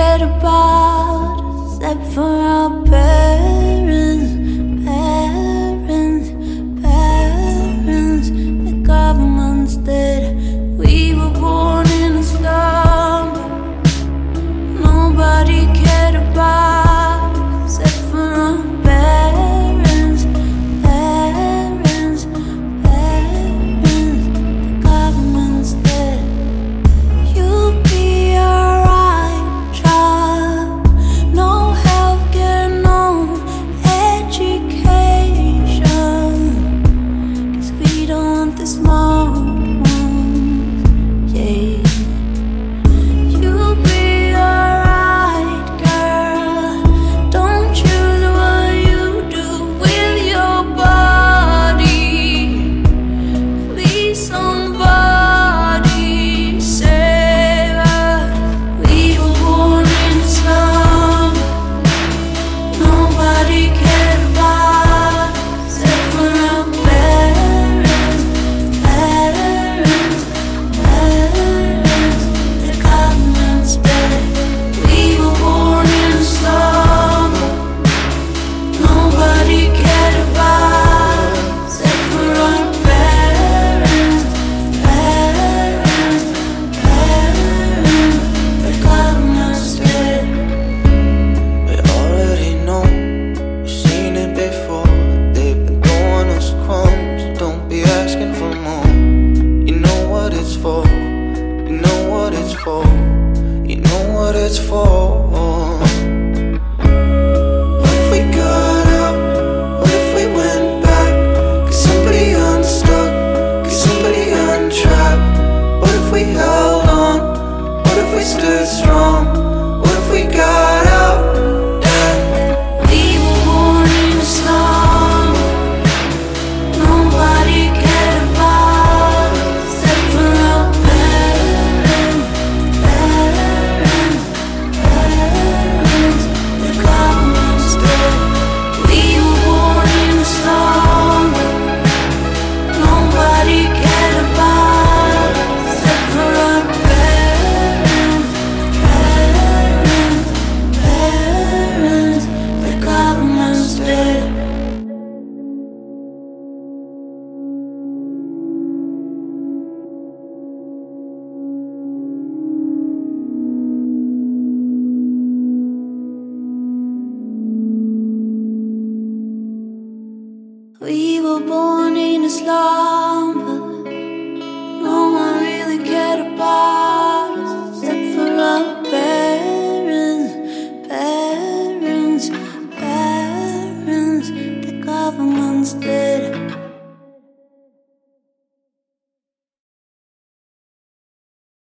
cared about except for our parents, parents, parents. The government's dead. We were born in a slum. Nobody cared about except for our parents, parents, parents. The government's dead. You'll be alright, child. No healthcare, no education. 'Cause we don't want the small ones, yeah. You'll be alright, girl. Don't choose what you do with your body. Please, somebody save us. We were born in a slum. Nobody cared about except for our parents, parents, parents. The government's dead. We were born in a slum. Nobody cared about except for our parents, parents, parents. The government's dead. We already know, we've seen it before. They've been throwing us crumbs, don't be asking for more. You know what it's for, you know what it's for, you know what it's for. What if we got out? What if we went back? Cause somebody unstuck, cause somebody untrapped. What if we held on? What if we stood strong? What if we got out? We were born in a slum. Nobody cared about except for our parents, parents, parents. The government's dead. We were born in a slum. Nobody cared about except for our parents, parents, parents. The government's dead. We were born in a slum, but no one really cared about us except for our parents, parents, parents. The government's dead.